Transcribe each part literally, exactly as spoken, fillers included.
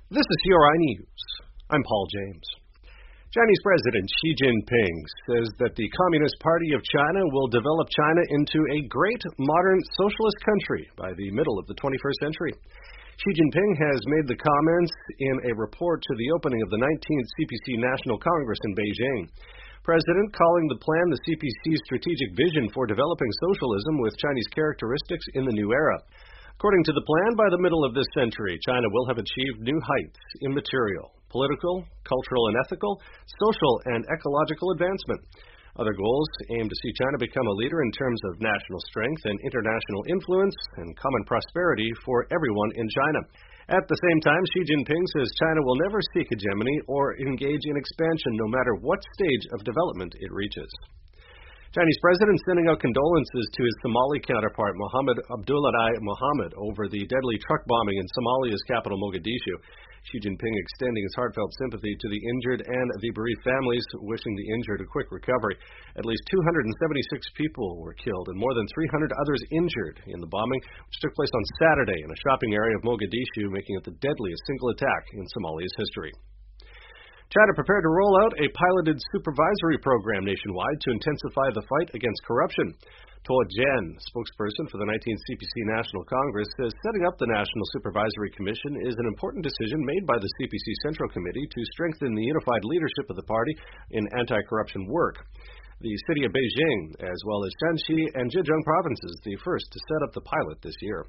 This is C R I News. I'm Paul James. Chinese President Xi Jinping says that the Communist Party of China will develop China into a great modern socialist country by the middle of the twenty-first century. Xi Jinping has made the comments in a report to the opening of the nineteenth C P C National Congress in Beijing. President calling the plan the C P C's strategic vision for developing socialism with Chinese characteristics in the new era. According to the plan, by the middle of this century, China will have achieved new heights in material, political, cultural and ethical, social and ecological advancement. Other goals aim to see China become a leader in terms of national strength and international influence and common prosperity for everyone in China. At the same time, Xi Jinping says China will never seek hegemony or engage in expansion no matter what stage of development it reaches. Chinese president sending out condolences to his Somali counterpart Mohammed Abdullahi Mohammed over the deadly truck bombing in Somalia's capital Mogadishu. Xi Jinping extending his heartfelt sympathy to the injured and the bereaved families, wishing the injured a quick recovery. At least two hundred seventy-six people were killed and more than three hundred others injured in the bombing, which took place on Saturday in a shopping area of Mogadishu, making it the deadliest single attack in Somalia's history. China prepared to roll out a piloted supervisory program nationwide to intensify the fight against corruption. Tuo Jian, spokesperson for the nineteenth C P C National Congress, says setting up the National Supervisory Commission is an important decision made by the C P C Central Committee to strengthen the unified leadership of the party in anti-corruption work. The city of Beijing, as well as Shanxi and Zhejiang provinces, the first to set up the pilot this year.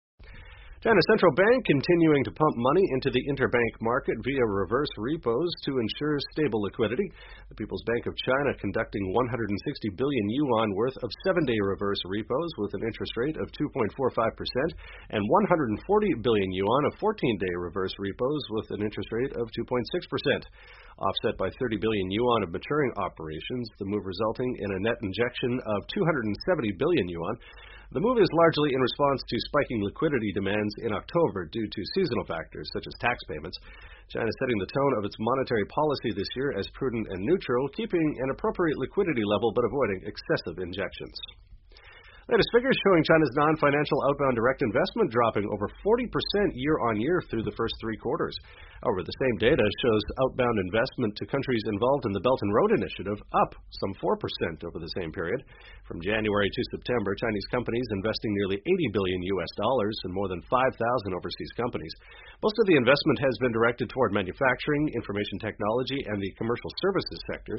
China's central bank continuing to pump money into the interbank market via reverse repos to ensure stable liquidity. The People's Bank of China conducting one hundred sixty billion yuan worth of seven-day reverse repos with an interest rate of two point four five percent and one hundred forty billion yuan of fourteen-day reverse repos with an interest rate of two point six percent. Offset by thirty billion yuan of maturing operations, the move resulting in a net injection of two hundred seventy billion yuan. The move is largely in response to spiking liquidity demands in October due to seasonal factors such as tax payments. China is setting the tone of its monetary policy this year as prudent and neutral, keeping an appropriate liquidity level but avoiding excessive injections. Latest figures showing China's non-financial outbound direct investment dropping over forty percent year-on-year through the first three quarters. However, the same data shows outbound investment to countries involved in the Belt and Road Initiative up some four percent over the same period. From January to September, Chinese companies investing nearly eighty billion U S dollars and more than five thousand overseas companies. Most of the investment has been directed toward manufacturing, information technology, and the commercial services sectors.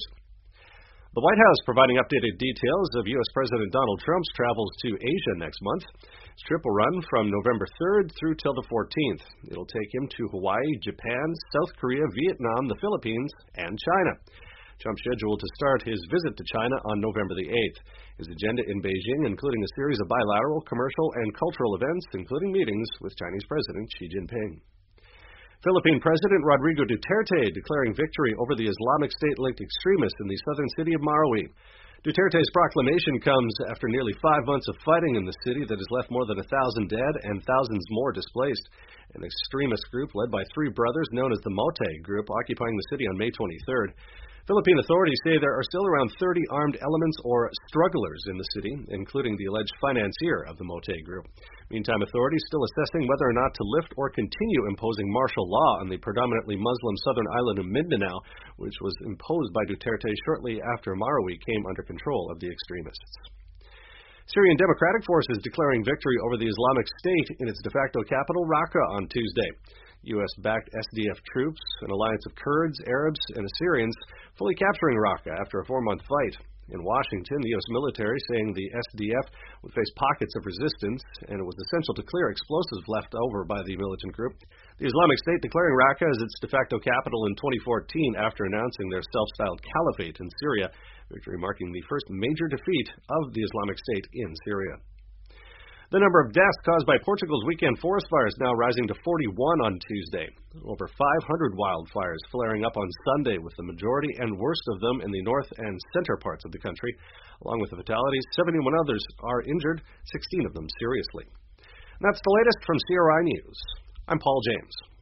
The White House providing updated details of U S President Donald Trump's travels to Asia next month. His trip will run from November third through till the fourteenth. It'll take him to Hawaii, Japan, South Korea, Vietnam, the Philippines, and China. Trump's scheduled to start his visit to China on November the eighth. His agenda in Beijing including a series of bilateral, commercial, and cultural events, including meetings with Chinese President Xi Jinping. Philippine President Rodrigo Duterte declaring victory over the Islamic State-linked extremists in the southern city of Marawi. Duterte's proclamation comes after nearly five months of fighting in the city that has left more than a thousand dead and thousands more displaced. An extremist group led by three brothers known as the Mote Group occupying the city on May twenty-third. Philippine authorities say there are still around thirty armed elements or strugglers in the city, including the alleged financier of the Mote Group. Meantime, authorities still assessing whether or not to lift or continue imposing martial law on the predominantly Muslim southern island of Mindanao, which was imposed by Duterte shortly after Marawi came under control of the extremists. Syrian Democratic Forces declaring victory over the Islamic State in its de facto capital, Raqqa, on Tuesday. U S-backed S D F troops, an alliance of Kurds, Arabs, and Assyrians, fully capturing Raqqa after a four-month fight. In Washington, the U S military saying the S D F would face pockets of resistance, and it was essential to clear explosives left over by the militant group. The Islamic State declaring Raqqa as its de facto capital in twenty fourteen after announcing their self-styled caliphate in Syria, victory marking the first major defeat of the Islamic State in Syria. The number of deaths caused by Portugal's weekend forest fires now rising to forty-one on Tuesday. Over five hundred wildfires flaring up on Sunday, with the majority and worst of them in the north and center parts of the country. Along with the fatalities, seventy-one others are injured, sixteen of them seriously. And that's the latest from C R I News. I'm Paul James.